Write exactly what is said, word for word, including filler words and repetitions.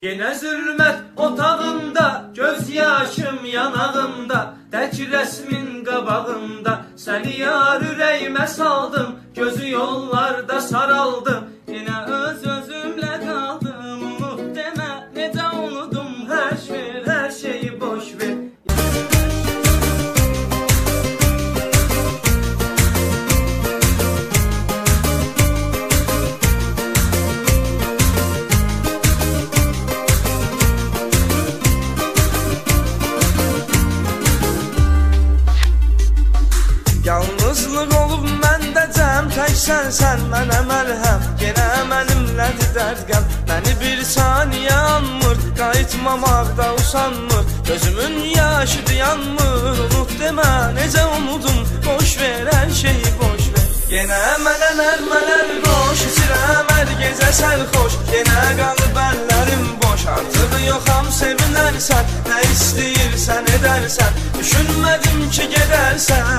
Yine zülmet otağında, göz yaşım yanağımda, tək resmin qabağında, səni yar ürəyimə saldım, gözü yollarda saraldım, yine öz özümlə qaldım, unut demə, necə unudum, hər şey, hər şeyi boş ver. Yalnızlıq olub məndə cəm, tək sən, sən mənə məlhəm, yenə mənimlədir dərd-qəm, məni bir saniyə anmır, qayıtmamaqda usanmır, gözümün yaşı dayanmır, unut demə, necə unudum, boş ver, hər şeyi boş ver. Yenə mənə nərmələr qoş, içirəm hər gecə sərxoş, yenə qalıb əllərim boş, artıq yoxam sevinərsən, nə istəyirsən edərsən, düşünmədim ki gedərsən.